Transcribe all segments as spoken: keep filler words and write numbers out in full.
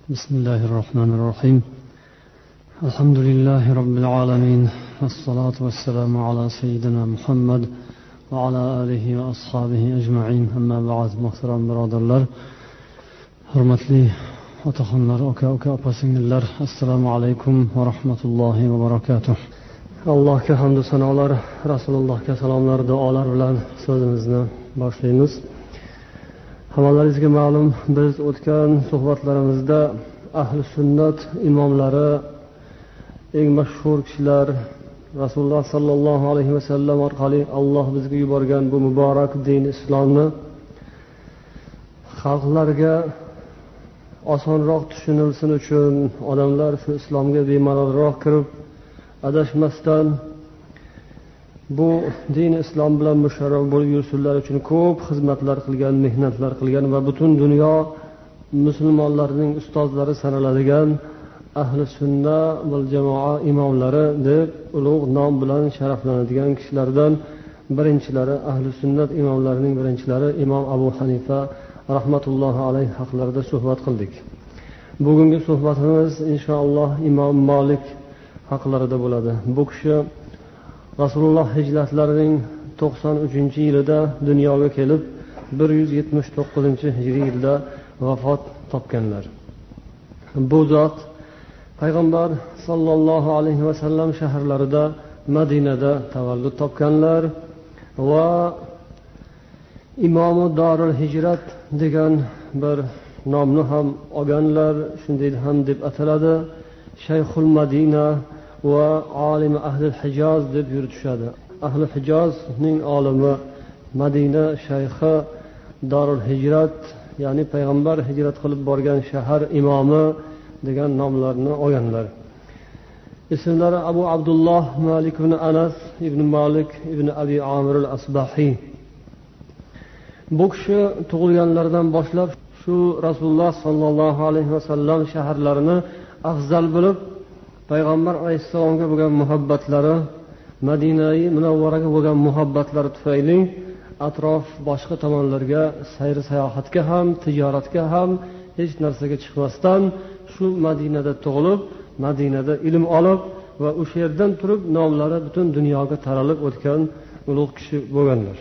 بسم الله الرحمن الرحيم الحمد لله رب العالمين والصلاة والسلام على سيدنا محمد وعلى آله وأصحابه أجمعين أما بعد محترم برادرlar hurmatli otaxonlar aka aka opa singillar assalomu alaykum va rahmatullohi va barakatuh. Allohga hamd sanolar, Rasulullohga salomlar, duolar bilan so'zimizni boshlaymiz. Hammalaringizga ma'lum, biz o'tgan suhbatlarimizda ahli sunnat imomlari, eng mashhur kishilar, Rasululloh sallallohu alayhi vasallam orqali Alloh bizga yuborgan bu muborak din islomni xalqlarga osonroq tushunilsin uchun, odamlar shu islomga bemalolroq kirib adashmasdan bu din islom bilan musharraf bo'lib yursinlar uchun ko'p xizmatlar qilgan, mehnatlar qilgan va butun dunyo musulmonlarining ustozlari sanaladigan ahli sunna val jamoa imomlari deb ulug' nom bilan sharaflanadigan kishilardan birinchilari, ahli sunnat imomlarining birinchilari Imom Abu Hanifa rahmatullohi alayhi haqlarida suhbat qildik. Bugungi suhbatimiz inshaalloh Imom Malik haqlarida bo'ladi. Bu kishi Rasululloh hijratlarining to'qson uchinchi yilida dunyoga kelib, bir yuz yetmish to'qqizinchi hijriy yilda vafot topganlar. Bu zot payg'ambar sallallohu alayhi vasallam shaharlarida Madinada tavallud topganlar va Imomu Darul Hijrat degan bir nomni ham olganlar, shunday ham deb ataladi. Shayxul Madina va olim ahli Hijoz deb yuritishadi. Ahli Hijozning olimi, Madina shayxi, Darul Hijrat, ya'ni payg'ambar hijrat qilib borgan shahar imomi degan nomlarni olganlar. Ismlari Abu Abdulloh Malik ibn Anas ibn Malik ibn Abi Amir al-Asbahi. Bu kishi tug'ilganlaridan boshlab shu Rasululloh sallallohu alayhi vasallam shaharlarini afzal bilib, payg'ambar alayhissalomga bo'lgan muhabbatlari, Madinai Munawvaraga bo'lgan muhabbatlari tufayli atrof boshqa tomonlarga sayr sayohatga ham, tijoratga ham hech narsaga chiqmasdan shu Madinada tug'ilib, Madinada ilm olib va o'sha yerdan turib nomlari butun dunyoga taralib o'tgan ulug' kishi bo'lganlar.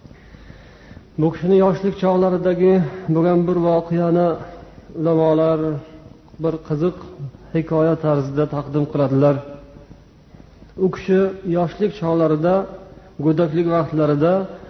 Bu kishining yoshlik chog'laridagi bo'lgan bir voqeani ulamolar bir qiziq hikoya tarzida taqdim qiladilar. U kishi yoshlik chog'larida, go'daklik vaqtlarida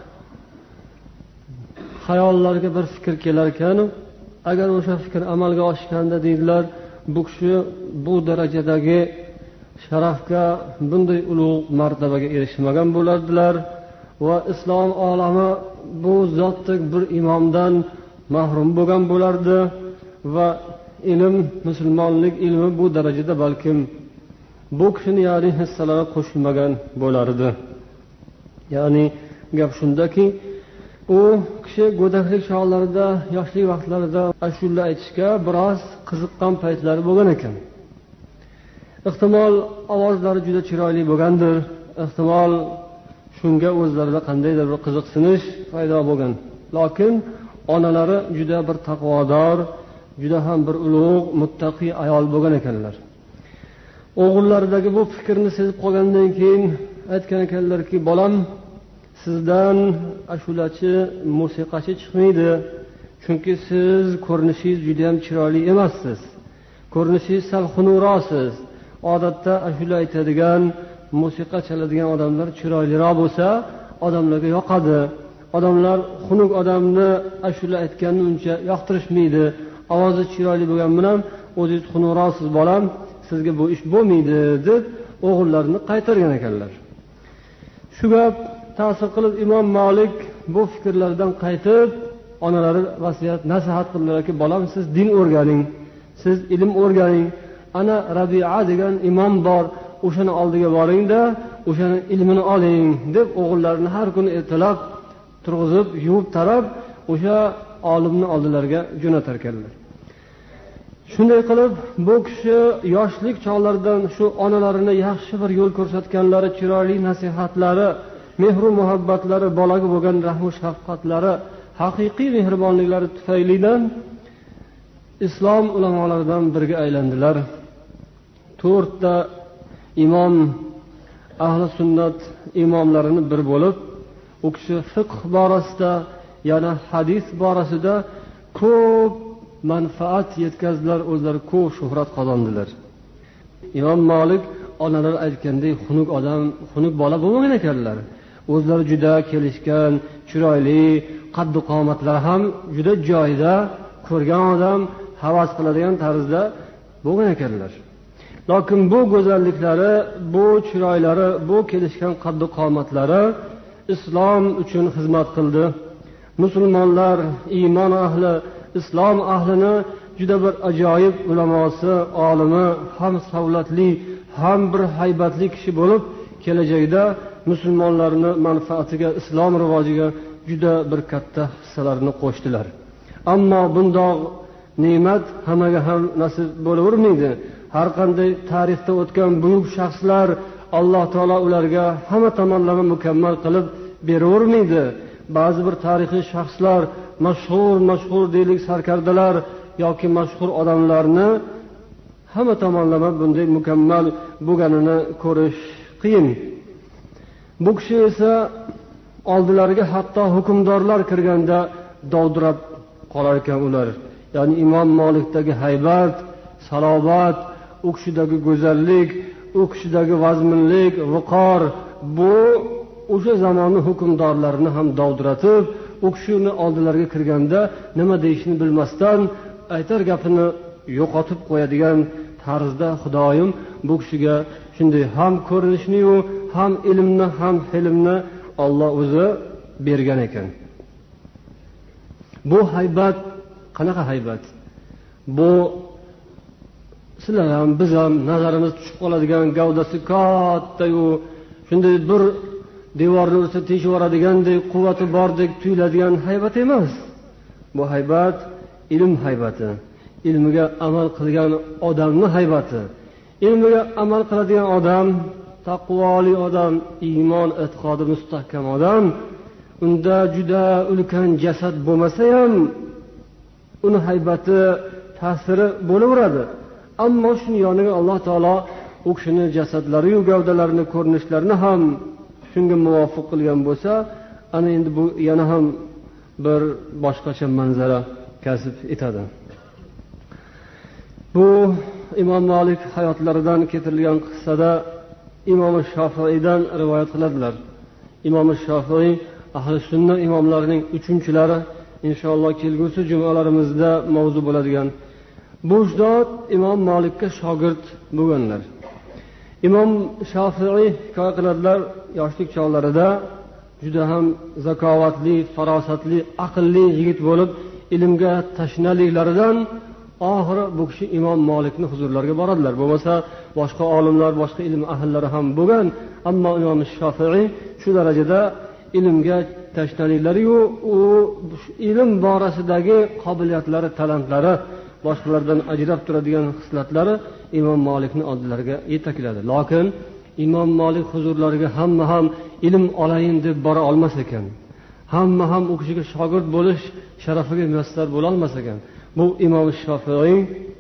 xayollariga bir fikr kelar ekan, agar o'sha fikr amalga oshganda deydilar, bu kishi bu darajadagi sharafga, bunday ulug' martabaga erishmagan bo'lardilar va islom olami bu zotdek bir imomdan mahrum bo'lgan bo'lardi va ilm, musulmonlik ilmi bu darajada balkim bu kishini ya'ni hissalari qo'shilmagan bo'lardi. Ya'ni gap shundaki, u kishi go'daklik chog'larida, yoshlik vaqtlarida ashula aytishga biroz qiziqqan paytlari bo'lgan ekan. Ehtimol ovozlari juda chiroyli bo'lgandir, ehtimol shunga o'zlarida qandaydir bir qiziqsinish paydo bo'lgan. Lekin onalari juda bir taqvodor, juda ham bir ulug', muttaqi ayol bo'lgan ekanlar. O'g'illaridagi bu fikrni sezib qolgandan keyin aytgan ekanlarki, bolam, sizdan ashulachi, musiqachi chiqmaydi, chunki siz ko'rinishingiz juda ham chiroyli emassiz. Ko'rinishingiz sal xunurosiz. Odatda ashula aytadigan, musiqa chaladigan odamlar chiroyliroq bo'lsa, odamlarga yoqadi. Odamlar xunuk odamni ashula aytganini uncha yoqtirishmaydi. Ovozi chiroyli bo'lgan bilan o'zingiz xunurosiz bolam, sizga bu ish bo'lmaydi deb o'g'illarini qaytargan ekanlar. Shu gap ta'sir qilib Imom Malik bu fikrlardan qaytib, onalari vasiyat nasihat qildilarki, bolam, siz din o'rganing, siz ilm o'rganing. Ana Rabi'a degan imom bor, o'shani oldiga boring-da, o'shani ilmini oling deb o'g'illarini har kuni ertalab turg'izib, yuvib tarab, o'sha olimni oldilariga jo'natar ekanlar. Shunday qilib, bu kishi yoshlik chog'laridan shu onalarini yaxshi bir yo'l ko'rsatganlari, chiroyli nasihatlari, mehr va muhabbatlari, bolaga bo'lgan rahm va shafqatlari, haqiqiy mehribonliklari tufaylidan islom ulamolaridan biriga aylandilar. To'rtta imom, ahli sunnat imomlarini bir bo'lib, u kishi fiqh borasida, yana hadis borasida ko'p manfaat yetkazdilar, o'zlari ko'p shuhrat qozondilar. Imom Malik onalar aytgandek xunuk odam, xunuk bola bo'lmagan ekanlar. O'zlari juda kelishgan, chiroyli, qaddi qomatlari ham juda joyida, ko'rgan odam havas qiladigan tarzda bo'lgan ekanlar. Lekin bu go'zalliklari, bu chiroylari, bu kelishgan qaddi qomatlari islom uchun xizmat qildi. Musulmonlar, iymon ahli, islom ahlini juda bir ajoyib ulamosi, olimi, ham savlatli, ham bir haybatli kishi bo'lib, kelajakda musulmonlarning manfaatiga, islom rivojiga juda bir katta hissalarini qo'shdilar. Ammo bundoq ne'mat hammaga ham nasib bo'lavermaydi. Har qanday tarixda o'tgan buyuk shaxslar Alloh taolo ularga hamma tomonlama mukammal qilib beravermaydi. Ba'zi bir tarixiy shaxslar, mashhur, mashhur deylik sarkardalar yoki mashhur odamlarni hamma tomonlama bunday mukammal bo'lganini ko'rish qiyin. Bu kishi esa oldilariga hatto hukmdorlar kirganda dovdirab qolar ekan ular. Ya'ni Imom Malikdagi haybat, salobat, u kishidagi go'zallik, u kishidagi vazminlik, viqor, bu o'sha zamonning hukmdorlarini ham dovdiratib, u kishini oldilariga kirganda nima deyishni bilmasdan aytar gapini yo'qotib qo'yadigan tarzda Xudoyim bu kishiga shunday ham ko'rinishni, ham ilmni, ham hilmni Alloh o'zi bergan ekan. Bu haybat qanaqa haybat? Bu sizlar ham, biz ham nazarimiz tushib qoladigan, gavdasi katta-yu, shunday bir devorni ursa teshib yuboradigandek, quvvati bordek tuyuladigan haybat emas. Bu haybat ilm haybati, ilmiga amal qilgan odamning haybati. Ilmiga amal qiladigan odam, taqvoli odam, iymon, e'tiqodi mustahkam odam, unda juda ulkan jasad bo'lmasa ham uni haybati, ta'siri bo'laveradi. Ammo shuni yoniga Alloh taolo u kishining jasadlari, gavdalarini, ko'rinishlarini ham shunga muvofiq qilgan bo'lsa, ana endi bu yana ham bir boshqacha manzara kasb etadi. Bu Imom Malik hayotlaridan keltirilgan qissada Imom Shofiiydan rivoyat qiladilar. Imom Shofiiy ahli sunna imomlarining uchinchilari, inshaalloh kelgusi jumalarimizda mavzu bo'ladigan. Bu zot Imom Malikka shogird bo'lganlar. Imom Shofiiy hikoya qiladilar, yoshlik chog'larida juda ham zakovatli, farosatli, aqlli yigit bo'lib, ilmga tashnaliklaridan oxiri bu kishi Imom Malikning huzurlariga boradilar. Bo'lmasa boshqa olimlar, boshqa ilm ahllari ham bo'lgan, ammo Imom Shofiiy shu darajada ilmga tashnaliklari-yu, u ilm borasidagi qobiliyatlari, talantlari, boshqalardan ajrab turadigan xislatlari Imom Malikning oldilariga yetakladi. Lekin Imom Malik huzurlariga hamma ham ilm olayin deb bora olmas ekan. Hamma ham u kishiga shogird bo'lish sharafiga muyassar bo'la olmas ekan. Bu Imom Shofiiy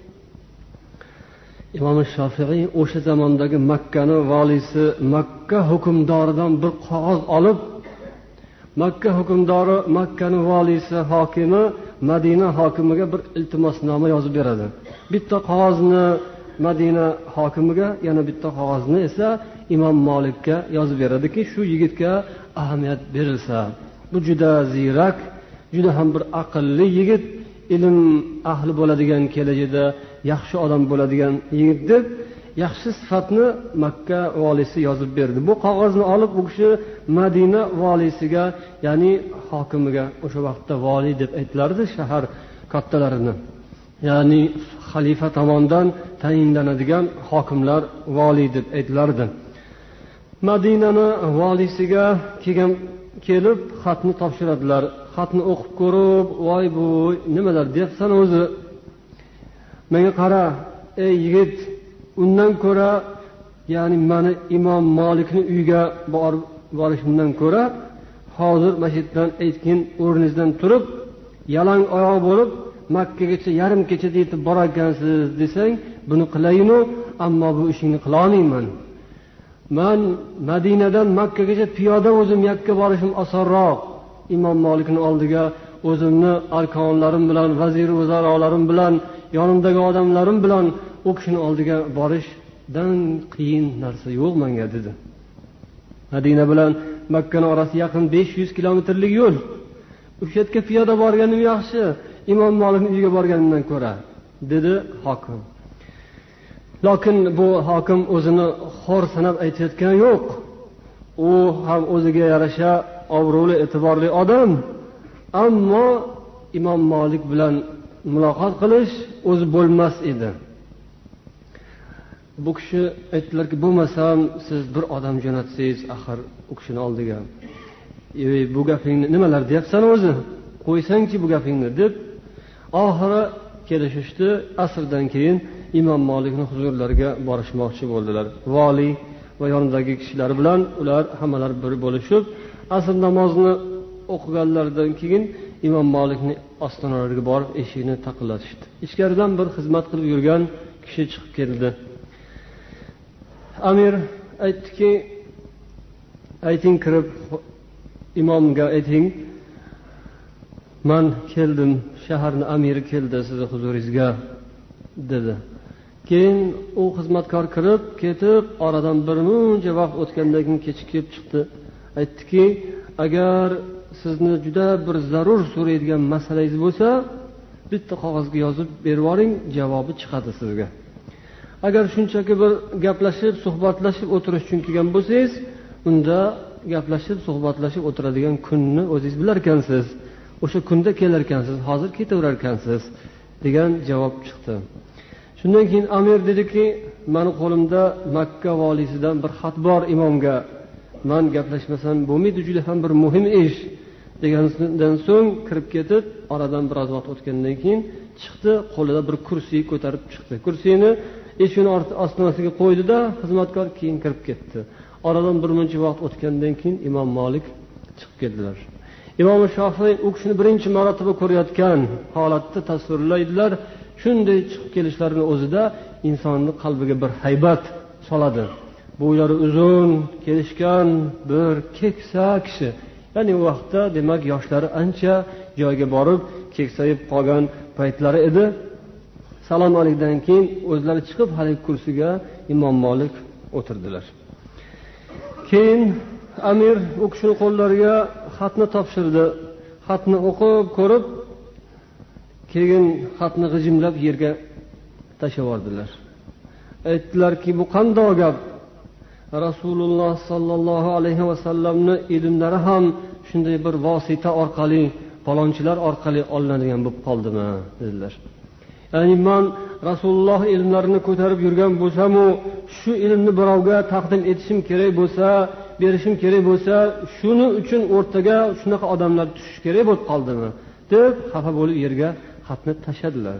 Imom Shofiiy o'sha zamondagi Makkaning valisi, Makka hukmdoridan bir qog'oz olib, Makka hukmdori, Makkaning valisi, hokimi Madina hokimiga bir iltimosnoma yozib beradi. Bitta qog'ozni Madina hokimiga, yana bitta qog'ozni esa Imom Malikka yozib beradiki, shu yigitga ahamiyat berilsa. Bu juda ziyrak, juda ham bir aqlli yigit, ilm ahli bo'ladigan, kelajakda yaxshi odam bo'ladigan yigit deb yaxshi sifatni Makka valisi yozib berdi. Bu qog'ozni olib u kishi Madina valisiga, ya'ni hokimiga, o'sha vaqtda vali deb aytilardi shahar kattalarini. Ya'ni xalifa tomonidan tayinlanadigan hokimlar vali deb aytilardi. Madinani valisiga kelgan kelib xatni topshiradilar. Xatni o'qib ko'rib, voy bu nimalar deyapsan o'zi? Menga qara, ey yigit, undan ko'ra, ya'ni meni Imom Malikning uyiga borib borishimdan ko'ra, hozir masjiddan aytgan o'rningizdan turib, yalang oyoq bo'lib, Makkagacha yarim kechada yetib borarkansiz desang, buni qilayinu, ammo bu ishingni qila olmayman. Men Madinadan Makkagacha piyoda o'zim yakka borishim osonroq. Imom Malikning oldiga o'zimni arkonlarim bilan, vazir vaziralarim bilan, yonimdagi odamlarim bilan u kishining oldiga borishdan qiyin narsa yo'q menga dedi. Madina bilan Makkaning orasi yaqin besh yuz kilometrlik yo'l. O'sha yerga piyoda borganim yaxshi, Imom Malikning uyiga borganimdan ko'ra, dedi hokim. Lekin bu hokim o'zini xor sanab aytayotgan yo'q. U ham o'ziga yarasha obro'li, e'tiborli odam. Ammo Imom Malik bilan muloqot qilish o'zi bo'lmas edi. Bu kishi aytdilarki, bo'lmasam siz bir odam jo'natsangiz, axir u kishining oldiga. "Ey, bu gapingni nimalar deyapsan o'zi? Qo'ysangchi bu gapingni" deb oxiri kelishishdi. Asrdan keyin Imom Malikning huzurlariga borishmoqchi bo'ldilar. Vali va yonidagi kishilar bilan ular hammalar bir bo'lishib, asr namozini o'qiganlardan keyin Imom Malikning ostonalariga borib eshikni taqillatishdi. Ichkaridan bir xizmat qilib yurgan kishi chiqib keldi. Amir aytdiki, ayting kirib imomga ayting, men keldim, shaharning amiri keldi sizni huzuringizga dedi. Keyin u xizmatkor kirib ketib, oradan bir muncha vaqt o'tgandan keyin kechib kelib chiqdi. Aytdiki, agar sizni juda bir zarur so'raydigan masalangiz bo'lsa, bitta qog'ozga yozib berib yuboring, javobi chiqadi sizga. Agar shunchaki bir gaplashib, suhbatlashib o'tirish uchun kelgan bo'lsangiz, unda gaplashib, suhbatlashib o'tiradigan kunni o'zingiz bilar ekansiz. O'sha kunda kelar ekansiz, hozir ketaverar ekansiz degan javob chiqdi. Shundan keyin amir dediki, meni qo'limda Makka valisidan bir xat bor imomga. Men gaplashmasam bo'lmaydi, juda ham bir muhim ish degandan so'ng kirib ketib, oradan biroz vaqt o'tgandan keyin chiqdi, qo'lida bir kursi ko'tarib chiqdi. Kursini eshikning ostonasiga qo'ydi-da, xizmatkor keyin kirib ketdi. Oradan bir muncha vaqt o'tgandan keyin Imom Malik chiqib keldilar. Imom Shofiy u kishini birinchi marotaba ko'rayotgan holatda tasvirlaydilar. Shunday chiqib kelishlarining o'zida insonning qalbiga bir haybat soladi. Bo'ylari uzun, kelishgan bir keksa kishi. Ya'ni u vaqtda demak yoshlari ancha joyga borib, keksayib qolgan paytlari edi. Salom alaydan keyin o'zlari chiqib haligi kursiga Imom Malik o'tirdilar. Keyin amir u kishining qo'llariga xatni topshirdi. Xatni o'qib, ko'rib, keyin xatni g'ijimlab yerga tashlab yubordilar. Aytdilarki, bu qanday gap? Rasululloh sallallohu alayhi va sallamning ilmlari ham shunday bir vosita orqali, palonchilar orqali olinadigan bo'lib qoldimi dedilar. Ya'ni men Rasululloh ilmlarini ko'tarib yurgan bo'lsam-u, shu ilmni birovga taqdim etishim kerak bo'lsa, berishim kerak bo'lsa, shuning uchun o'rtaga shunaqa odamlar tushish kerak bo'lib qoldimi deb xafa bo'lib yerga xatni tashladilar.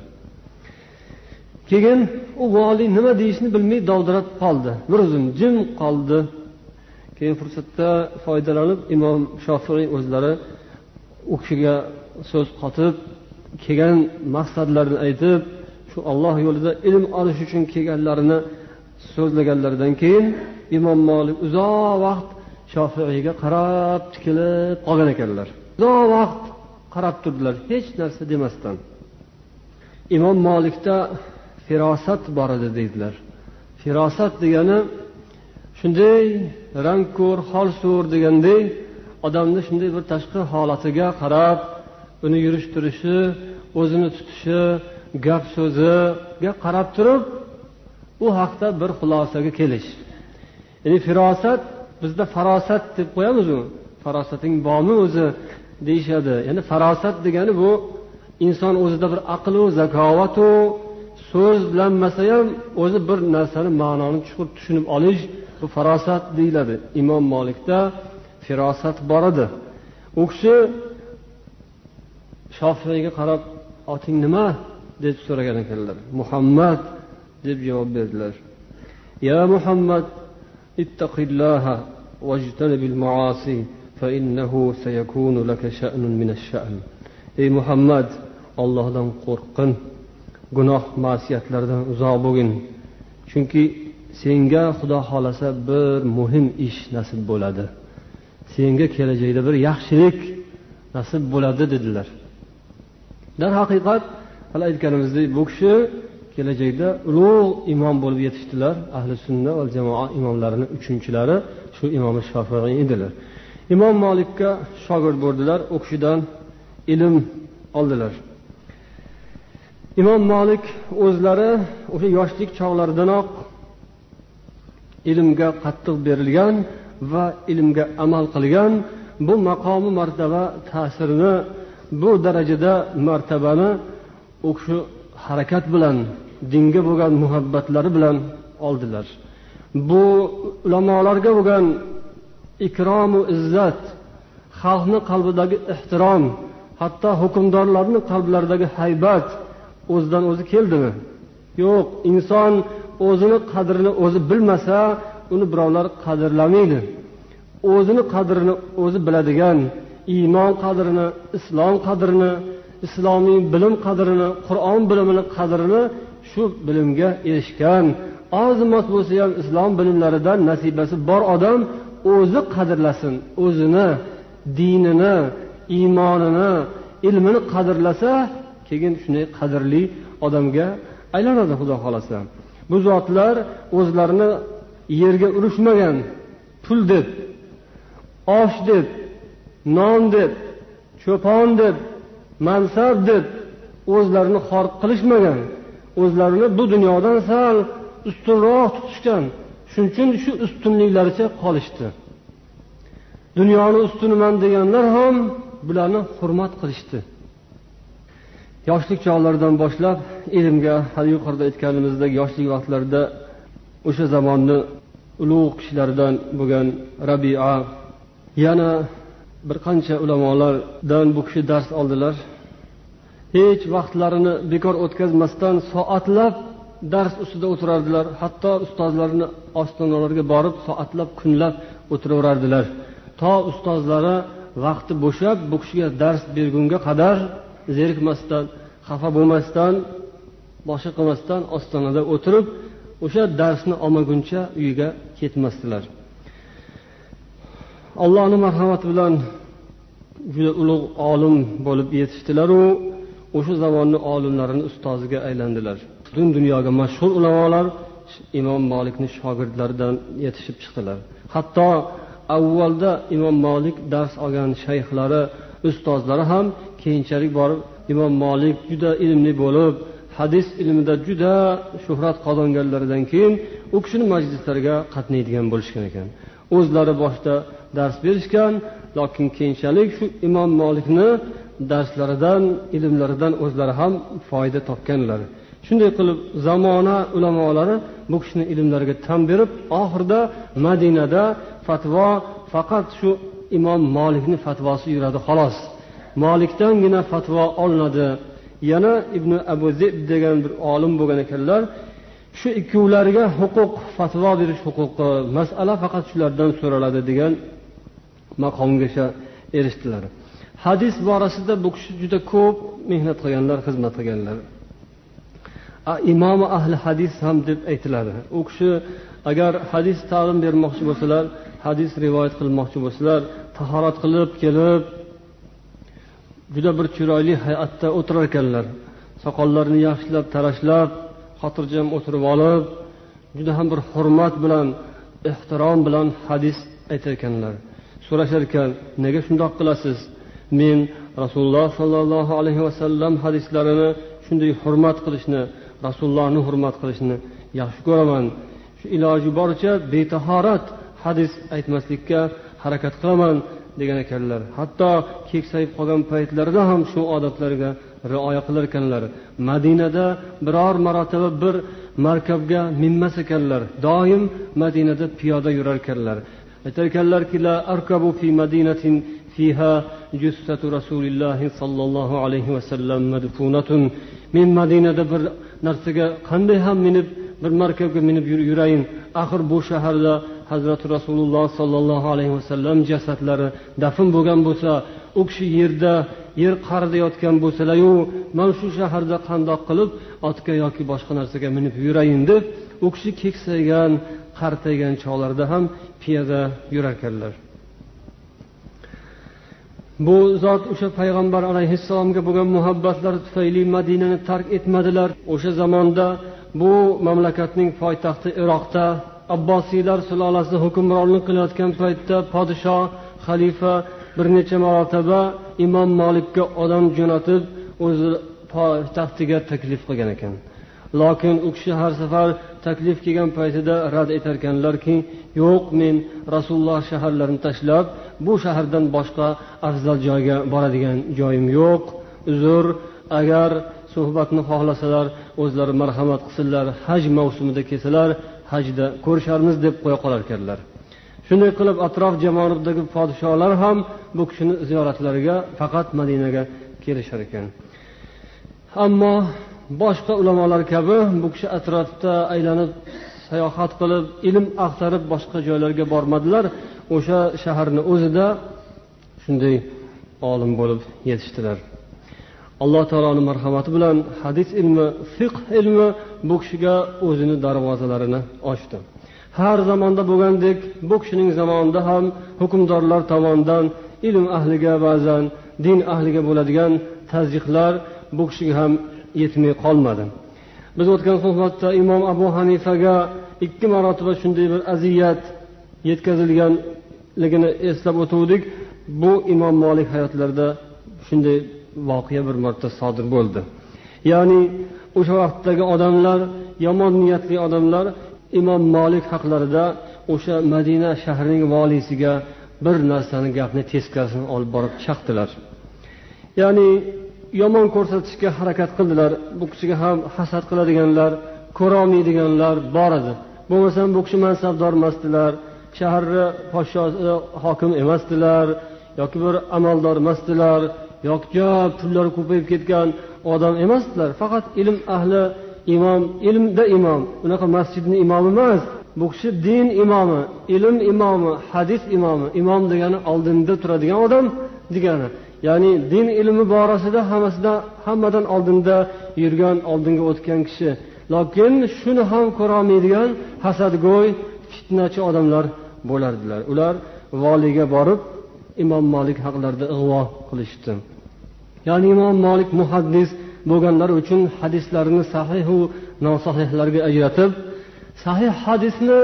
Keyin u vali nima deyishni bilmay dovdirab qoldi. Bir zum jim qoldi. Keyin fursatda foydalanib Imom Shofiy o'zlari u kishiga so'z qotib, kelgan maqsadlarini aytib, shu Alloh yo'lida ilm olish uchun kelganlarini so'zlaganlaridan keyin Imom Malik uzoq vaqt Shofiyga qarab tikilib qolgan ekanlar. Uzoq vaqt qarab turdilar, hech narsa demasdan. Imom Malikda firosat bor edi deydilar. Firosat degani shunday rang ko'r, hol so'r degandek, odamni shunday bir tashqi holatiga qarab, uni yurish turishi, o'zini tutishi, gap so'ziga qarab turib, u haqda bir xulosaga kelish. Ya'ni firosat bizda farosat deb qo'yamiz-ku. Farosating bormi o'zi deyshadi. Ya'ni farosat degani bu inson o'zida bir aql va zakovat va so'zlanmasa ham o'zi bir narsani ma'noni chuqur tushunib olish, bu farosat deyiladi. Imom Malikda firosat bor edi. U kishi Shofiyga qarab, "Oting nima?" deb so'ragan ekanlar. "Muhammad" deb javob berdilar. "Ya Muhammad, ittaqillaha wajtanibil ma'asi fa innahu sayakunu laka sha'nun min ash-sha'n." Ey Muhammad, Allohdan qo'rqin, gunoh ma'siyatlardan uzoq bo'lgin. Chunki senga Xudo xolasa bir muhim ish nasib bo'ladi. Senga kelajakda bir yaxshilik nasib bo'ladi dedilar. Dar haqiqat, hali aytganimizdek, bu kishi kelajakda ulug' imom bo'lib yetishdilar. Ahli sunna va jamoa imomlarining uchinchilari shu Imom Shofiiy edilar. Imom Malikka shogird bo'ldilar, u kishidan ilm oldilar. Imom Malik o'zlari o'sha yoshlik chog'laridanoq ilmga qattiq berilgan va ilmga amal qilgan, bu maqomi martaba ta'sirini, bu darajada martabani u kishi harakat bilan, dinga bo'lgan muhabbatlari bilan oldilar. Bu ulamolarga bo'lgan ikrom va izzat, xalqning qalbidagi ehtirom, hatto hukmdorlarning qalblaridagi haybat o'zidan o'zi keldimi? Yo'q, inson o'zini qadrini o'zi bilmasa, uni birovlar qadrlamaydi. O'zini qadrini o'zi biladigan, iymon qadrini, islom qadrini, islomiy bilim qadrini, Qur'on bilimini qadrini shu bilimga erishgan, oz-moz bo'lsa ham islom bilimlaridan nasibasi bor odam o'zi qadrlasin, o'zini, dinini, iymonini, ilmini qadrlasa, keyin shunday qadrli odamga aylanadi Xudo xolasa. Bu zotlar o'zlarini yerga urishmagan, pul deb, osh deb, non deb, cho'pon deb, mansab deb o'zlarini xor qilishmagan. O'zlarini bu dunyodan sal ustunroq tutishgan. Shuning uchun shu ustunliklaricha qolishdi. Dunyoni ustuniman deganlar ham bularni hurmat qilishdi. Yoshlik chog'laridan boshlab ilmga, hali yuqorida aytganimizdek, yoshlik vaqtlarida o'sha zamonning ulug' kishilaridan bo'lgan Rabi'a, yana bir qancha ulamolardan bu kishi dars oldilar. Hech vaqtlarini bekor o'tkazmasdan soatlab dars ustida o'tirardilar. Hatto ustozlarining ostonalariga borib soatlab, kunlab o'tiraverardilar. To ustozlari vaqti bo'shab bu kishiga dars bergunga qadar zerikmasdan, xafa bo'lmasdan, boshqa qilmasdan ostonada o'tirib, o'sha darsni olmaguncha uyiga ketmasdilar. Allohning marhamati bilan juda ulug' olim bo'lib yetishdilar u o'sha zamonning olimlarini ustoziga aylandilar. Butun dunyoga mashhur ulamolar Imom Malikning shogirdlaridan yetishib chiqdilar. Hatto avvalda Imom Malik dars olgan shayxlari, ustozlari ham keyinchalik borib Imom Malik juda ilmli bo'lib, hadis ilmida juda shuhrat qozonganlaridan keyin u kishining majlislariga qatnaydigan bo'lishgan ekan. O'zlari boshda dars berishgan, lekin keyinchalik shu Imom Malikning darslaridan, ilmlaridan o'zlari ham foyda topganlar. Shunday qilib zamona ulamolari bu kishining ilmlariga tan berib, oxirida Madinada fatvo faqat shu Imom Malikning fatvosi yuradi xolos. Malikdangina fatvo olinadi. Yana Ibn Abu Zib degan bir olim bo'lgan ekanlar. Shu ikkovlariga huquq, fatvo berish huquqi, masala faqat shulardan so'raladi degan maqomgacha erishdilar. Hadis borasida bu kishi juda ko'p mehnat qilganlar, xizmat qilganlar. Imom ahli hadis ham deb aytiladi. U kishi agar hadis ta'lim bermoqchi bo'lsalar, hadis rivoyat qilmoqchi bo'lsalar, tahorat qilib kelib, juda bir chiroyli hay'atda o'tirar ekanlar. Soqollarini yaxshilab tarashlab, xotirjam o'tirib olib, juda ham bir hurmat bilan, ehtirom bilan hadis aytar ekanlar. So'rashar ekan, nega shundoq qilasiz? Men Rasululloh sallallohu alayhi vasallam hadislarini shunday hurmat qilishni, Rasulullohni hurmat qilishni yaxshi ko'raman. Shu iloji boricha betahorat hadis aytmaslikka harakat qilaman degan ekanlar. Hatto keksayib qolgan paytlarida ham shu odatlarga rioya qilar ekanlar. Madinada biror marotaba bir markabga minmas ekanlar. Doim Madinada piyoda yurar ekanlar. Aytar ekanlarki, la arkabu fi madinatin fiha jussatu Rasulilloh sallallohu alayhi vasallam madfunatun. Men Madinada bir narsaga qanday ham minib, bir markabga minib yurayin. Axir bu shaharda Hazrat Rasululloh sallallohu alayhi vasallam jasadlari dafn bo'lgan bo'lsa, u kishi yerda yer qarida yotgan bo'lsalar-yu, men shu shaharda qandoq qilib otga yoki boshqa narsaga minib yurayin deb, u kishi keksaygan, qartaygan chog'larda ham piyoda yurar ekanlar. Bu zot o'sha payg'ambar alayhissalomga bo'lgan muhabbatlari tufayli Madinani tark etmadilar. O'sha zamonda bu mamlakatning poytaxti Iroqda Abbosiylar sulolasi hukmronlik qilayotgan paytda podshoh, xalifa bir necha marotaba Imom Malikka odam jo'natib o'zi poytaxtiga taklif qilgan ekan. Lekin u kishi har safar taklif kelgan paytida rad etar ekanlarki, yo'q, men Rasululloh shaharlarini tashlab bu shahardan boshqa afzal joyga boradigan joyim yo'q. Uzr, agar suhbatni xohlasalar, o'zlari marhamat qilsinlar, haj mavsumida kelsalar, hajda ko'risharmiz deb qo'ya qolar ekanlar. Shunday qilib atrof jamonidagi podshohlar ham bu kishini ziyoratlariga faqat Madinaga kelishar ekan. Ammo boshqa ulamolar kabi bu kishi atrofda aylanib sayohat qilib, ilm axtarib boshqa joylarga bormadilar. O'sha shaharni o'zida shunday olim bo'lib yetishdilar. Alloh taoloning marhamati bilan hadis ilmi, fiqh ilmi bu kishiga o'zini darvozalarini ochdi. Har zamonda bo'lgandek, bu kishining zamonida ham hukmdorlar tomonidan ilm ahliga, ba'zan din ahliga bo'ladigan tazyiqlar bu kishiga ham yetmay qolmadi. Biz o'tgan suhbatda Imom Abu Hanifaga ikki marotaba shunday bir aziyat yetkazilganligini eslab o'tuvdik. Bu Imom Malik hayotlarida shunday voqea bir marta sodir bo'ldi. Ya'ni o'sha vaqtdagi odamlar, yomon niyatli odamlar Imom Malik haqlarida o'sha Madina shahrining valisiga bir narsani, gapni teskarasini olib borib chaqdilar. Ya'ni yomon ko'rsatishga harakat qildilar. Bu kishiga ham hasad qiladiganlar, ko'rolmaydiganlar bor edi. Bo'lmasam bu kishi mansabdor emasdilar, shaharni podshosi, hokim emasdilar, yoki bir amaldor emasdilar, yoki pullari ko'payib ketgan odam emasdilar. Faqat ilm ahli, imom, ilmda imom. Unaqa masjidning imomi emas. Bu kishi din imomi, ilm imomi, hadis imomi. Imom degani oldinda turadigan odam degani. Ya'ni din ilmi borasida hammasida hammadan oldinda yurgan, oldinga o'tgan kishi. Lekin shuni ham ko'rolmaydigan hasadgo'y, fitnachi odamlar bo'lardilar. Ular valiga borib Imom Malik haqlarida ig'vo qilishdi. Ya'ni Imom Malik muhaddis bo'lganlar uchun hadislarni sahih va nosahihlarga ajratib, sahih hadisni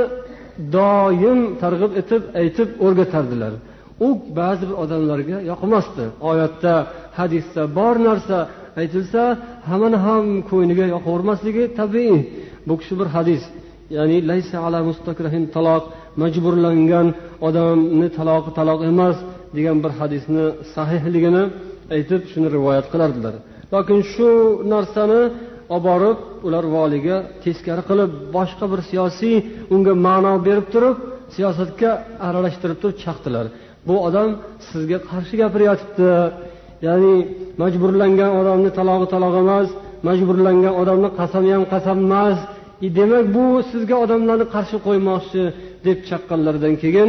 doim targ'ib etib, aytib o'rgatardilar. U ba'zi bir odamlarga yoqmasdi. Oyatda, hadisda bor narsa aytilsa, hammani ham ko'yniga yoqavermasligi tabiiy. Bu kishi bir hadis, ya'ni laysa ala mustakrahin taloq, majburlangan odamni taloqi taloq emas degan bir hadisni sahihligini aytib shuni rivoyat qilardilar. Lekin shu narsani olib borib ular valiga teskari qilib, boshqa bir siyosiy unga ma'no berib turib, siyosatga aralashtirib turib chaqdilar. Bu odam sizga qarshi gapiryapti. Ya'ni majburlangan odamni talog'i taloq emas, majburlangan odamni qasam ham qasam emas. E demak bu sizga odamlarni qarshi qo'ymoqchi deb chaqqanlardan keyin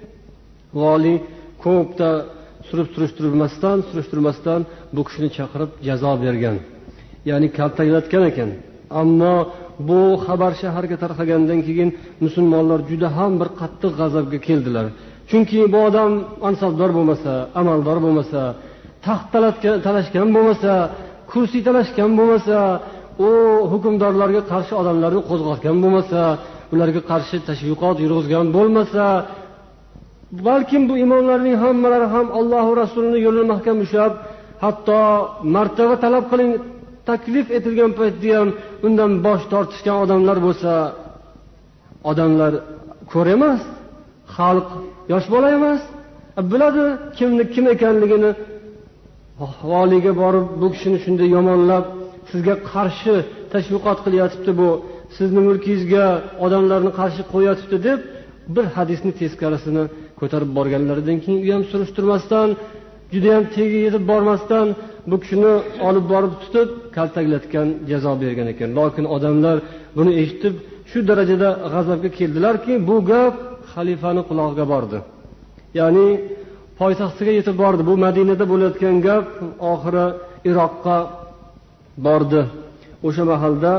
vali ko'pda surib surishtirmasdan, surishtirmasdan bu kishini chaqirib jazo bergan. Ya'ni kaltaklatgan ekan. Ammo bu xabar shaharga tarqagandan keyin musulmonlar juda ham bir qattiq g'azabga keldilar. Chunki bu odam mansabdor bo'lmasa, amaldor bo'lmasa, taxt talashgan bo'lmasa, kursi talashgan bo'lmasa, u hukmdorlarga qarshi odamlarni qo'zg'atgan bo'lmasa, ularga qarshi tashviqot yurg'izgan bo'lmasa, balkim bu imomlarning hammalari ham Alloh va Rasulining yo'lini mahkam ushlab, hatto martaba talab qiling, taklif etilgan paytda ham undan bosh tortishgan odamlar bo'lsa, odamlar ko'r emas, xalq yosh bola emas, biladi kimni kim ekanligini. Valiga borib bu kishini shunday yomonlab, sizga qarshi tashviqot qilyapti, bu sizning mulkingizga odamlarni qarshi qo'yayapti deb bir hadisni teskarisini ko'tarib borganlaridan keyin u ham surishtirmasdan, juda ham tegi yetib bormasdan bu kishini olib borib tutib kaltaklatgan, jazo bergan ekan. Lekin odamlar buni eshitib shu darajada g'azabga keldilarki, bu gap xalifaning qulog'iga bordi. Ya'ni poytaxtiga yetib bordi. Bu Madinada bo'layotgan gap oxiri Iroqqa bordi. O'sha mahalda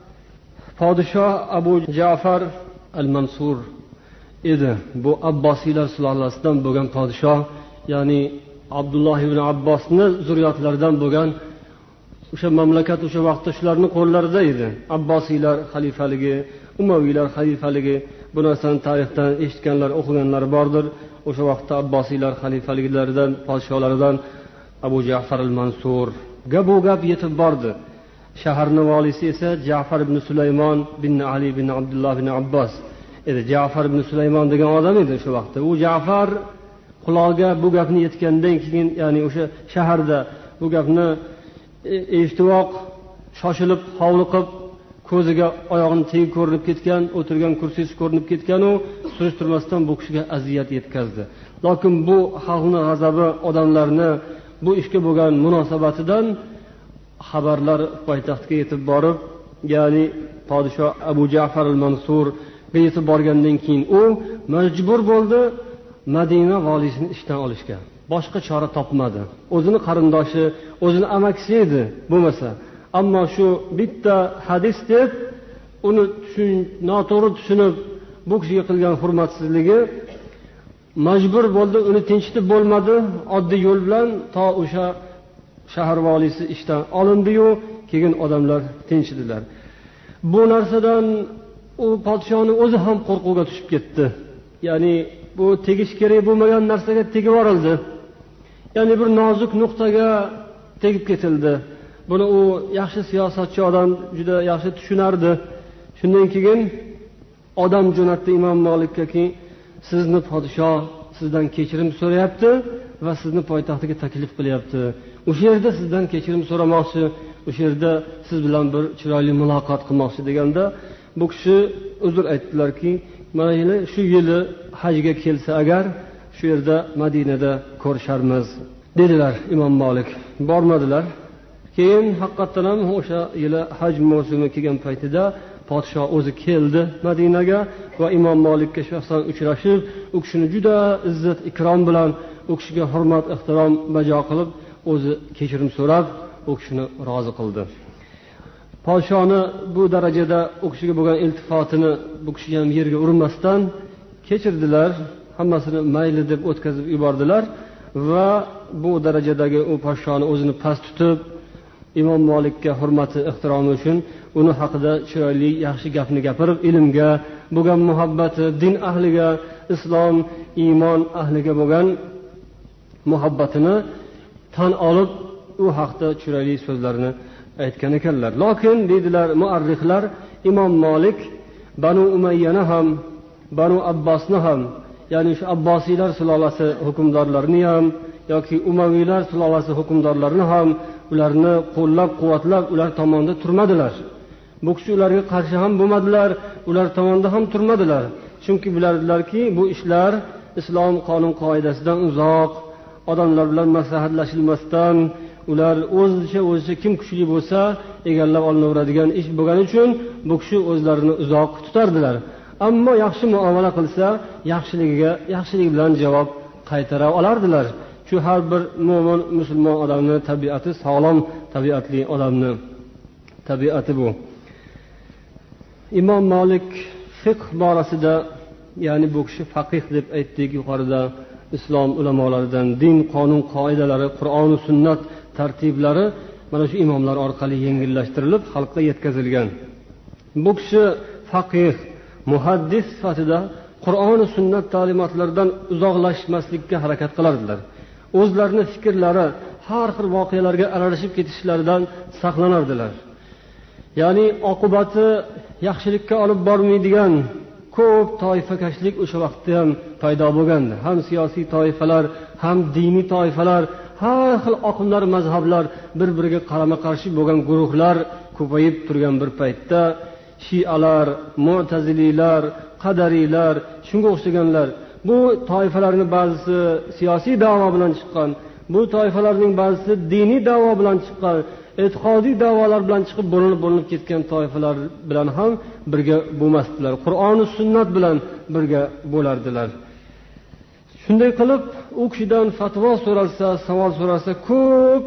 podshoh Abu Ja'far al-Mansur edi. Bu Abbosiylar sulolasidan bo'lgan podshoh, ya'ni Abdulloh ibn Abbosning zurriyotlaridan bo'lgan o'sha mamlakat o'sha vaqtda shularning qo'llarida edi. Abbosiylar xalifaligi, Umaviylar xalifaligi, bu narsani tarixdan eshitganlar, o'qiganlar bordir. O'sha vaqtda Abbosiylar xalifaliklaridan, podshohlaridan Abu Ja'far al-Mansurga bu gap yetib bordi. Shaharning valisi esa Ja'far ibn Sulaymon bin Ali bin Abdulloh bin Abbos edi. Ja'far ibn Sulaymon degan odam edi o'sha vaqtda. U Ja'far quloqiga bu gapni yetgandan keyin, ya'ni o'sha shaharda bu gapni eshitiboq shoshilib, hovliqib, ko'ziga oyog'ini tegib ko'rinib ketgan, o'tirgan kursisi ko'rinib ketgan, u surishtirmasdan bu kishiga aziyat yetkazdi. Lekin bu xalqning g'azabi, odamlarni bu ishga bo'lgan munosabatidan xabarlar poytaxtga yetib borib, ya'ni podshoh Abu Ja'far al-Mansurga yetib borgandan keyin u majbur bo'ldi Madina valisini ishdan olishga. Boshqa chora topmadi. O'zini qarindoshi, o'zini amakisi edi bo'lmasa. Ammo shu bitta hadis deb uni tushun, noto'g'ri tushunib, bu kishiga qilgan hurmatsizligi majbur bo'ldi, uni tinchitib bo'lmadi. Oddiy yo'l bilan to o'sha shahar valisi ishdan olindi-yu, keyin odamlar tinchidilar. Bu narsadan u podshohning o'zi ham qo'rquvga tushib ketdi. Ya'ni bu tegish kerak bo'lmagan narsaga tegib yuborildi. Ya'ni bir nozik nuqtaga tegib ketildi. Buni u yaxshi siyosatchi odam juda yaxshi tushunardi. Shundan keyin odam jo'natdi Imom Malikka-ki, sizni podshoh sizdan kechirim so'rayapti va sizni poytaxtiga taklif qilyapti. O'sha yerda sizdan kechirim so'ramoqchi, o'sha yerda siz bilan bir chiroyli muloqot qilmoqchi deganda, bu kishi uzr aytdilarki, mana yili shu yili hajga kelsa agar shu yerda Madinada ko'risharmiz dedilar Imom Malik. Bormadilar. Keyin haqiqatan ham o'sha yili haj mavsumi kelgan paytida podshoh o'zi keldi Madinaga va Imom Malikka shaxsan uchrashib, u kishini juda izzat ikrom bilan, u kishiga hurmat ehtirom bajo qilib, o'zi kechirim so'rab, u kishini rozi qildi. Podshoni bu darajada u kishiga bo'lgan iltifotini bu kishi ham yerga urmasdan kechirdilar, hammasini mayli deb o'tkazib yubordilar va bu darajadagi u podshoni o'zini past tutib, Imom Malikka hurmati, ehtiromi uchun uni haqida chiroyli, yaxshi gapni gapirib, ilmga bo'lgan muhabbati, din ahliga, islom, iymon ahliga bo'lgan muhabbatini tan olib, u haqda chiroyli so'zlarni aytgan ekanlar. Lekin deydilar muarrixlar, Imom Malik Banu Umayyani ham, Banu Abbosni ham, ya'ni shu Abbosiylar sulolasi hukmdorlarini ham yoki Umaviylar sulolasi hukmdorlarini ham ularni qo'llab-quvvatlab, ular tomonda turmadilar. Bu kishi ularga qarshi ham bo'lmadilar, ular tomonda ham turmadilar. Chunki bilardilarki, bu ishlar islom qonun qoidasidan uzoq, odamlar bilan maslahatlashilmasdan, ular o'zicha o'zicha kim kuchli bo'lsa egallab olinaveradigan ish bo'lgani uchun bu kishi o'zlarini uzoq tutardilar. Ammo yaxshi muomala qilsa, yaxshiligiga yaxshilik bilan javob qaytara olardilar. Shu har bir mo'min musulmon odamning tabiati, sog'lom tabiatli odamning tabiati bu. Imom Malik fiqh borasida, ya'ni bu kishi faqih deb aytdik yuqorida, islom ulamolaridan din, qonun qoidalari, Qur'on va sunnat tartiblari mana shu imomlar orqali yengillashtirilib xalqqa yetkazilgan. Bu kishi faqih, muhaddis sifatida Qur'on va sunnat ta'limotlaridan uzoqlashmaslikka harakat qilardilar. O'zlarining fikrlari har xil voqealarga aralashib ketishlaridan saqlanardilar. Ya'ni oqibati yaxshilikka olib bormaydigan ko'p toifakashlik o'sha vaqtda ham paydo bo'lgandi. Ham siyosiy toifalar, ham diniy toifalar, har xil oqimlar, mazhablar, bir-biriga qarama-qarshi bo'lgan guruhlar ko'payib turgan bir paytda Shialar, Mu'taziliylar, Qadariylar, shunga o'xshaganlar, bu toifalarning ba'zisi siyosiy da'vo bilan chiqqan, bu toifalarning ba'zisi diniy da'vo bilan chiqqan, e'tiqodiy da'volar bilan chiqib bo'linib-bo'linib ketgan toifalar bilan ham birga bo'lmasdilar. Qur'on va sunnat bilan birga bo'lardilar. Shunday qilib u kishidan fatvo so'ralsa, savol so'ralsa, ko'p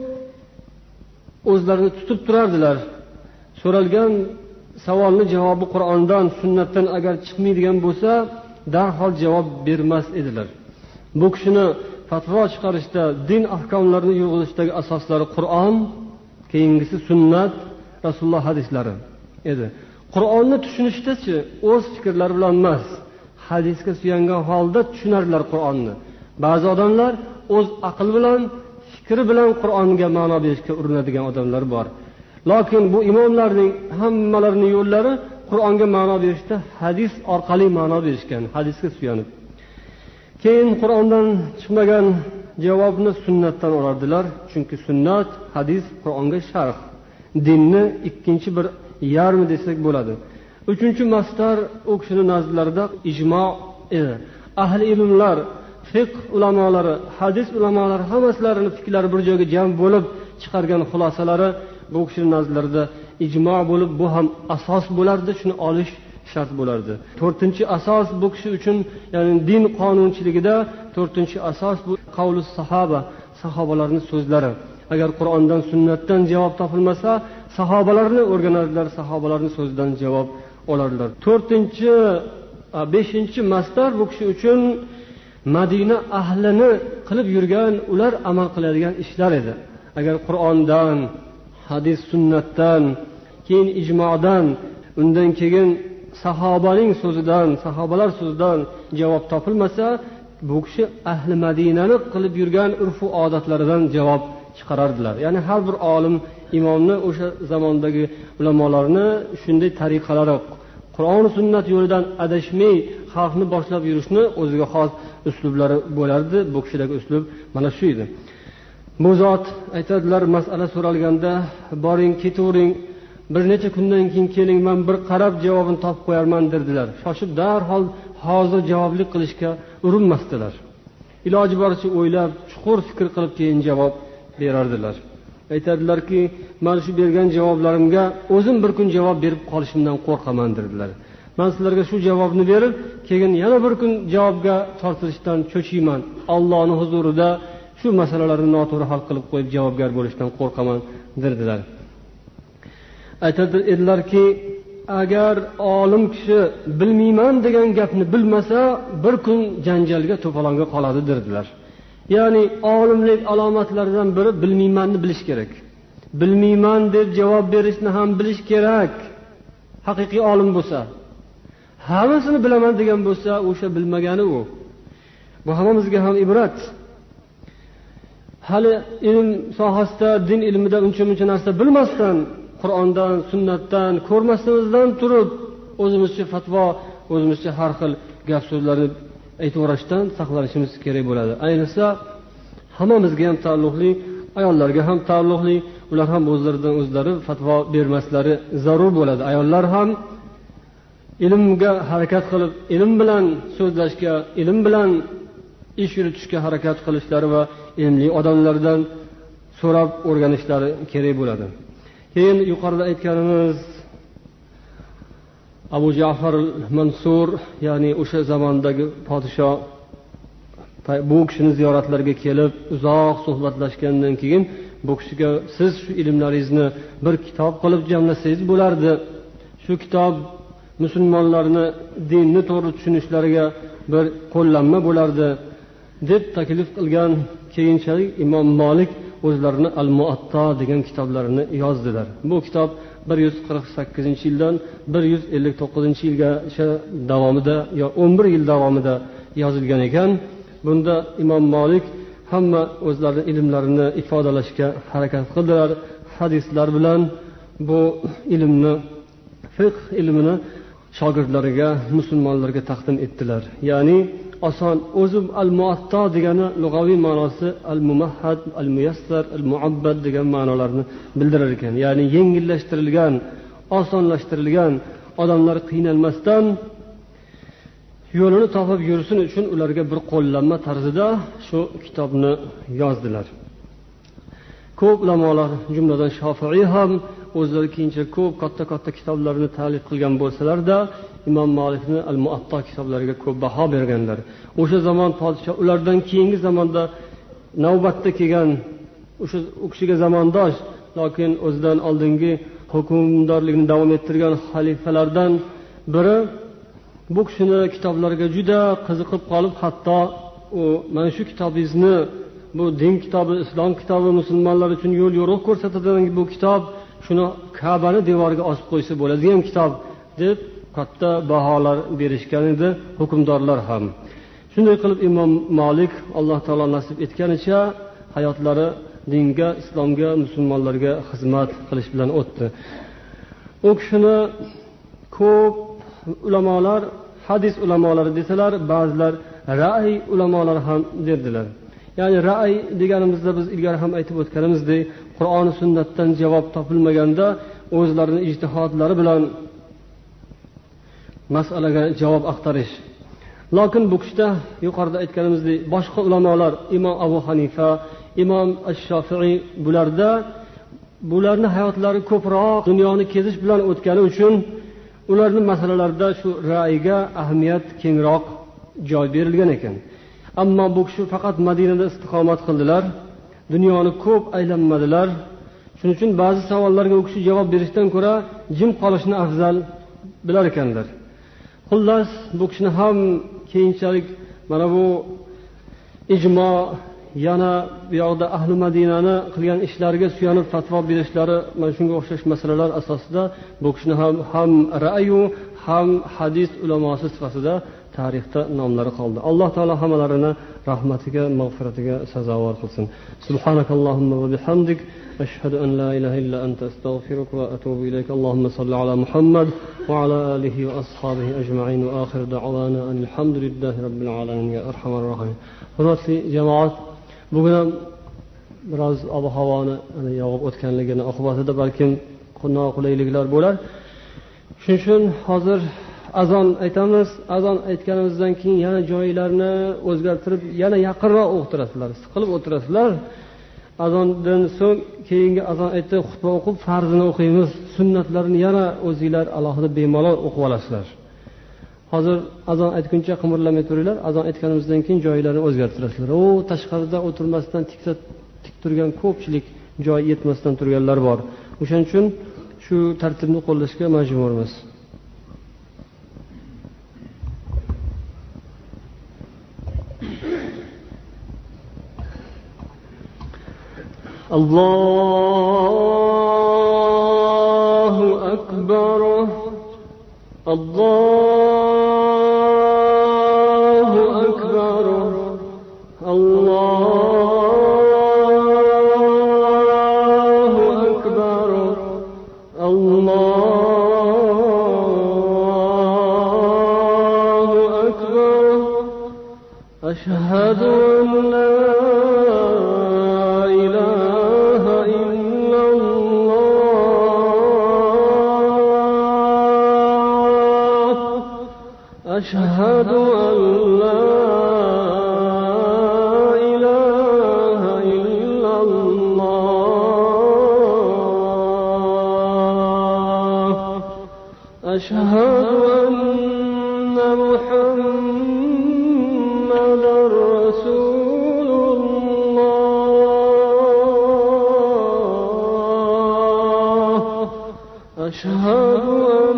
o'zlarini tutib turardilar. So'ralgan savolni javobi Qur'ondan, sunnatdan agar chiqmaydigan bo'lsa, darhol javob bermas edilar. Bu kishini fatvo chiqarishda, din ahkomlarini yo'g'ilishdagi asoslari Qur'on, keyingisi sunnat, Rasululloh hadislari edi. Qur'onni tushunishdachi o'z fikrlari bilan emas, hadisga suyangan holda tushunardilar Qur'onni. Ba'zi odamlar o'z aql bilan, fikri bilan Qur'onga ma'no berishga urinadigan odamlar bor. Lekin bu imomlarning hammalarining yo'llari Qur'onga ma'no berishda hadis orqali ma'no berishgan, hadisga suyanib. Keyin Qur'ondan chiqmagan javobni sunnatdan olardilar, chunki sunnat, hadis Qur'onga sharh, dinni ikkinchi bir yarmi desak bo'ladi. Uchinchi mastar u kishining nazdlarida ijmo edi. Ahli ilmlar, fiqh ulamolari, hadis ulamolari hammaslarining fikrlari bir joyga jam bo'lib chiqargan xulosalari bu kishining nazdlarida ijmo bo'lib, bu ham asos bo'lardi, shuni olish shart bo'lardi. To'rtinchi asos bu kishi uchun, ya'ni din qonunchiligida to'rtinchi asos bu qavlus sahoba, sahobalarning so'zlari. Agar Qur'ondan, sunnatdan javob topilmasa, sahobalarni o'rganardilar, sahobalarning so'zidan javob olardilar. To'rtinchi, beshinchi mastar bu kishi uchun Madina ahlini qilib yurgan, ular amal qiladigan ishlar edi. Agar Qur'ondan, hadis, sunnatdan, keyin ijmodan, undan keyin sahobaning so'zidan, sahobalar so'zidan javob topilmasa, bu kishi ahli Madinani qilib yurgan urf-u odatlaridan javob chiqarardilar. Ya'ni har bir olim, imomni, o'sha zamondagi ulamolarni shunday tariqalari, Qur'on sunnat yo'lidan adashmay xalqni boshlab yurishni o'ziga xos uslublari bo'lardi. Bu kishidagi uslub mana shu edi. Bu zot aytadilar, masala so'ralganda, boring, ketavering, bir necha kundan keyin keling, men bir qarab javobini topib qo'yarman dedilar. Shoshib darhol hozir javoblik qilishga urinmasdilar. Iloji boricha o'ylab, chuqur fikr qilib keyin javob berardilar. Aytadilarki, men shu bergan javoblarimga o'zim bir kun javob berib qolishimdan qo'rqaman dedilar. Men sizlarga shu javobni berib, keyin yana bir kun javobga tortilishdan cho'chiyman. Allohning huzurida shu masalalarni noto'g'ri hal qilib qo'yib javobgar bo'lishdan qo'rqaman dedilar. Aytadilarki, agar olim kishi bilmayman degan gapni bilmasa, bir kun janjalga, to'polonga qoladi dedilar. Ya'ni olimlik alomatlaridan biri bilmaymanni bilish kerak. Bilmayman deb javob berishni ham bilish kerak. Haqiqiy olim bo'lsa, hammasini bilaman degan bo'lsa, o'sha bilmagani u. Bu hammamizga ham ibrat. Hali ilm sohasida, din ilmida uncha-muncha narsa bilmasdan, Qur'ondan, sunnatdan, ko'rmasimizdan turib, o'zimizcha fatvo, o'zimizcha har xil gap so'zlarni aytaverishdan saqlanishimiz kerak bo'ladi. Ayniqsa hammamizga ham taalluqli, ayollarga ham taalluqli, ular ham o'zlaridan o'zlari fatvo bermaslari zarur bo'ladi. Ayollar ham ilmga harakat qilib, ilm bilan so'zlashga, ilm bilan ish yuritishga harakat qilishlari va ilmli odamlardan so'rab o'rganishlari kerak bo'ladi. Keyin yuqorida aytganimiz Abu Ja'far al-Mansur, ya'ni o'sha zamondagi podsho, bu kishining ziyoratlariga kelib uzoq suhbatlashgandan keyin bu kishiga, siz shu ilmlaringizni bir kitob qilib jamlasangiz bo'lardi. Shu kitob musulmonlarni dinni to'g'ri tushunishlariga bir qo'llanma bo'lardi deb taklif qilgan. Keyinchalik Imom Malik o'zlarini Al-Muatta degan kitoblarini yozdilar. Bu kitob bir yuz qirq sakkizinchi yildan bir yuz ellik to'qqizinchi yilgacha davomida, yo o'n bir yil davomida yozilgan ekan. Bunda Imom Malik hamma o'zlarining ilmlarini ifodalashga harakat qildilar. Hadislar bilan bu ilmni, fiqh ilmini shogirdlariga, musulmonlarga taqdim etdilar. Ya'ni oson, o'zi al-muatta degani lug'aviy ma'nosi al-mumahhad, al-muyassar, al-muabbad degan ma'nolarni bildirar ekan. Ya'ni yengillashtirilgan, osonlashtirilgan, odamlar qiynalmasdan yo'lini topib yursin uchun ularga bir qo'llanma tarzida shu kitobni yozdilar. Ko'p ulamolar, jumladan Shofiiy ham o'zlari keyincha ko'p katta-katta kitoblarni ta'lif qilgan bo'lsalar-da, imom Malikni al-Muatta kitoblariga ko'p baho berganlar. O'sha zamon podshoh ulardan keyingi zamonda navbatda kelgan o'sha u kishiga zamondosh, lekin o'zidan oldingi hukmdorlikni davom ettirgan xalifalardan biri bu kishini kitoblariga juda qiziqib qolib, hatto u mana shu kitobingizni, bu din kitobi, islom kitobi, musulmonlar uchun yo'l yo'riq ko'rsatadigan bu kitob, shuni Ka'bani devoriga osib qo'ysa bo'ladigan kitob deb katta baholar berishgan edi hukmdorlar ham. Shunday qilib imom Malik Alloh taolo nasib etganicha hayotlari dinga, islomga, musulmonlarga xizmat qilish bilan o'tdi. U kishini ko'p ulamolar, hadis ulamolari desalar, ba'zilar ra'y ulamolari ham dedilar. Ya'ni ra'y deganimizda biz ilgari ham aytib o'tganimizdek, Qur'on va sunnatdan javob topilmaganda o'zlarining ijtihodlari bilan masalaga javob axtarish. Lekin bu kishida yuqorida aytganimizdek, boshqa ulamolar, imom Abu Hanifa, imom Ash-Shofi'i, bularda bularning hayotlari ko'proq dunyoni kezish bilan o'tgani uchun ularning masalalarida shu ra'yga ahamiyat kengroq joy berilgan ekan. Ammo bu kishi faqat Madinada istiqomat qildilar, dunyoni ko'p aylanmadilar. Shuning uchun ba'zi savollarga u kishi javob berishdan ko'ra jim qolishni afzal bilar ekanlar. Xullas, bu kishini ham keyinchalik mana bu ijmo, yana bu yoqda ahli Madinani qilgan ishlariga suyanib fatvo berishlari, mana shunga o'xshash masalalar asosida bu kishini ham ham ra'yu, ham hadis ulamosi sifatida tarixda nomlari qoldi. Alloh taolo hammalarini rahmatiga, mag'firatiga sazovor qilsin. Subhanakallohumma va bihamdik, ashhadu an la ilaha illa anta, astaghfiruka va atubu ilayk. Allohumma salli ala Muhammad va ala alihi va ashabihi ajma'in va oxir da'wana alhamdulillahi robbil alamin ya arhamar rohim. Hurmatli jamoat, bugun ham biroz ob-havoni yog'ib o'tganligini oqibatida balkim noqulayliklar bo'lar. Shuning uchun hozir azon aytamiz. Azon aytganimizdan keyin yana joylarni o'zgartirib, yana yaqinroq o'tirasizlar, siqilib o'tirasizlar. Azondan so'ng keyingi azon aytib xutba o'qib, farzini o'qiymiz. Sunnatlarni yana o'zingizlar alohida bemalol o'qib olasizlar. Hozir azon aytguncha qimirlamay turinglar. Azon aytganimizdan keyin joylarni o'zgartirasizlar. O tashqarida o'tirmasdan tiksa tik turgan ko'pchilik joy yetmasdan turganlar bor. O'shaning uchun shu tartibni qo'llashga majburmiz. Allahu akbar, Allahu akbar, Allahu akbar, Allahu akbar. Ashhadu an la أشهد أن لا إله إلا الله. أشهد أن محمدا رسول الله. أشهد أن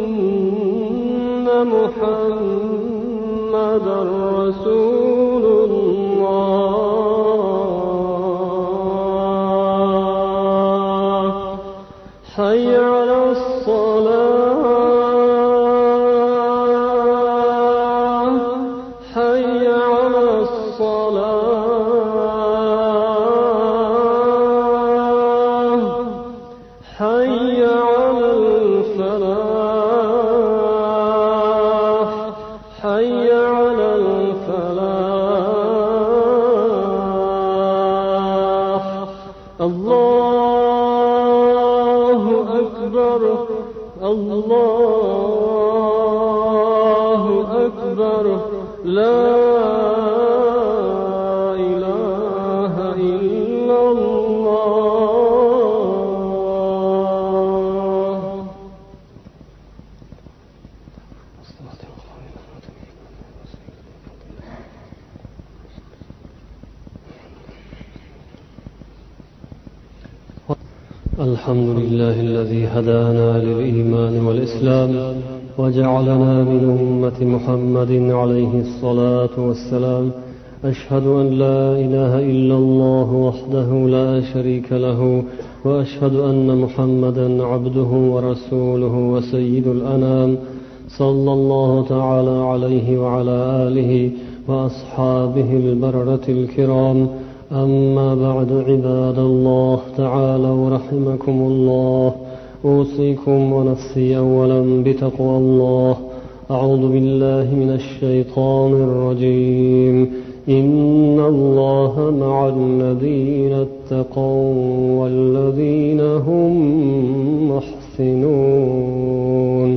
محمد رسول الله. حي على الصلاة، حي على الصلاة، حي على الفلاح، حي على الفلاح. الله أكبر، الله أكبر، لا إله إلا الله. الحمد لله الذي هدانا للإيمان والإسلام وجعلنا من أمة محمد عليه الصلاة والسلام. أشهد أن لا إله إلا الله وحده لا شريك له وأشهد أن محمدا عبده ورسوله وسيد الأنام صلى الله تعالى عليه وعلى آله وأصحابه البررة الكرام. أما بعد عباد الله تعالى ورحمكم الله، أوصيكم ونفسي أولا بتقوى الله. أعوذ بالله من الشيطان الرجيم. إن الله مع الذين اتقوا والذين هم محسنون.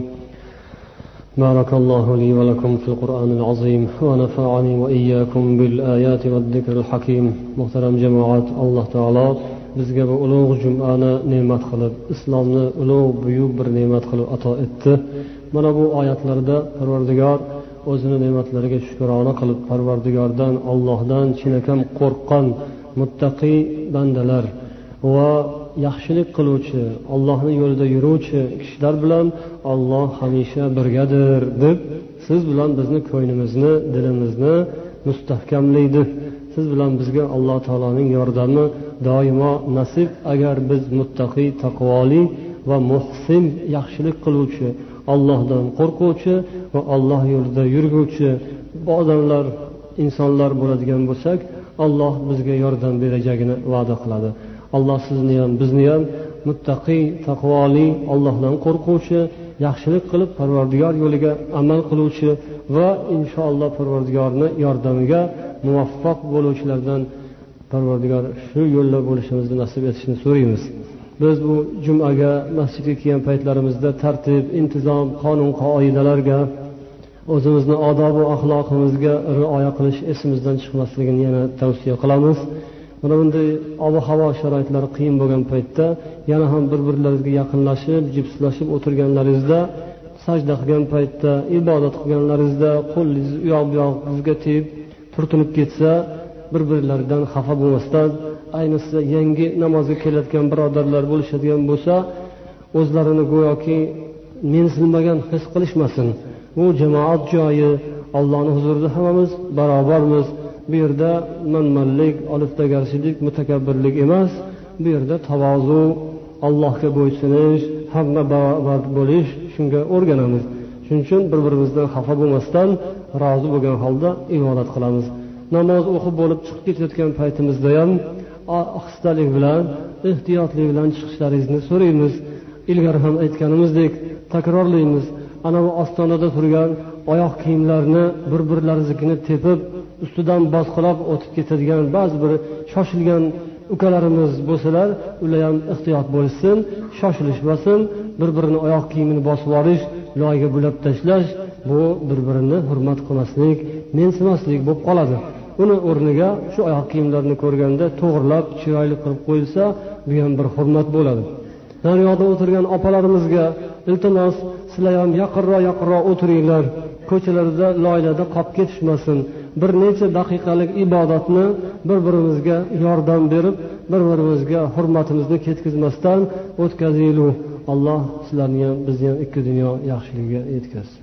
بارك الله لي ولكم في القرآن العظيم ونفعني وإياكم بالآيات والذكر الحكيم. محترم جماعات، الله تعالى bizga bu ulug' jumani ne'mat qilib, islomni ulug' buyuk bir ne'mat qilib ato etdi. Mana bu oyatlarda Parvardigor o'zini ne'matlariga shukrona qilib, Parvardigordan, Allohdan chinakam qo'rqqan muttaqi bandalar va yaxshilik qiluvchi, Allohning yo'lida yuruvchi kishilar bilan Alloh hamisha birgadir deb siz bilan bizni ko'nglimizni, dilimizni mustahkamlaydi. Siz bilan bizga Alloh taoloning yordami doimo nasib, agar biz muttaqi, taqvoli va muhsin, yaxshilik qiluvchi, Allohdan qo'rquvchi va Alloh yo'lida yurguvchi odamlar, insonlar bo'ladigan bo'lsak, Alloh bizga yordam berajagini va'da qiladi. Alloh sizni ham, bizni ham muttaqi, taqvoli, Allohdan qo'rquvchi, yaxshilik qilib Parvardigor yo'liga amal qiluvchi va inshaalloh Parvardigorning yordamiga muvaffaq bo'luvchilardan Parvardigor shu yo'lda bo'lishimizni nasib etishini so'raymiz. Biz bu jumaga masjidga kelgan paytlarimizda tartib, intizom, qonun qoidalarga, o'zimizni odob va axloqimizga rioya qilish esimizdan chiqmasligini yana tavsiya qilamiz. Mana bunday ob-havo sharoitlari qiyin bo'lgan paytda yana ham bir-birlaringizga yaqinlashib, jipslashib o'tirganlaringizda, sajda qilgan paytda, ibodat qilganlaringizda qo'lingiz u yoq bu yog'ingizga tegib turtinib ketsa, bir-birlaridan xafa bo'lmasdan, ayniqsa yangi namozga kelayotgan birodarlar bo'lishadigan bo'lsa, o'zlarini go'yoki mensilmagan his qilishmasin. Bu jamoat joyi, Allohning huzurida hammamiz barobarmiz. Bu yerda manmanlik, oliftagarchilik, mutakabbirlik emas. Bu yerda tavozu, Allohga bo'ysunish, hamma barobar bo'lish, shunga o'rganamiz. Shuning uchun bir-birimizdan xafa bo'lmasdan, rozi bo'lgan holda ibodat qilamiz. Namoz o'qib bo'lib chiqib ketayotgan paytimizda ham ohistalik bilan, ehtiyotlik bilan chiqishlaringizni so'raymiz. Ilgari ham aytganimizdek, takrorlaymiz. Ana bu ostonada turgan oyoq kiyimlarni bir-birlaringizga tepib, ustidan bosqilab o'tib ketadigan ba'zi bir shoshilgan ukalarimiz bo'lsalar, ular ham ehtiyot bo'lsin, shoshilishmasin, bir-birini oyoq kiyimini bosib olish, loyga bulab tashlash, bu bir-birini hurmat qilmaslik, mensimaslik bo'lib qoladi. Uni o'rniga shu oyoq kiyimlarni ko'rganda to'g'rilab, chiroyli qilib qo'yilsa, bu ham bir hurmat bo'ladi. Naryoqda o'tirgan opalarimizga iltimos, sizlar ham yaqinroq-yaqinroq o'tiringlar. Ko'chalarda, loylarda qolib ketishmasin. Bir necha daqiqalik ibodatni bir-birimizga yordam berib, bir-birimizga hurmatimizni ketkazmasdan o'tkazaylik. Alloh sizlarni ham, bizni ham ikki dunyo yaxshiligiga yetkazsin.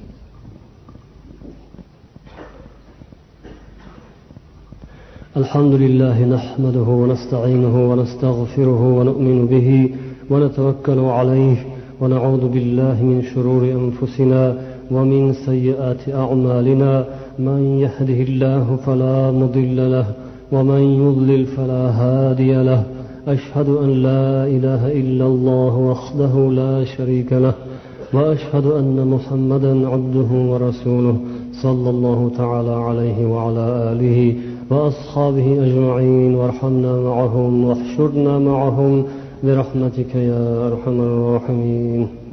الحمد لله نحمده ونستعينه ونستغفره ونؤمن به ونتوكل عليه ونعوذ بالله من شرور أنفسنا ومن سيئات أعمالنا. من يهده الله فلا مضل له ومن يضلل فلا هادي له. أشهد أن لا إله إلا الله وحده لا شريك له وأشهد أن محمدا عبده ورسوله صلى الله تعالى عليه وعلى آله وأصحابه أجمعين. وارحمنا معهم واحشرنا معهم برحمتك يا أرحم الراحمين.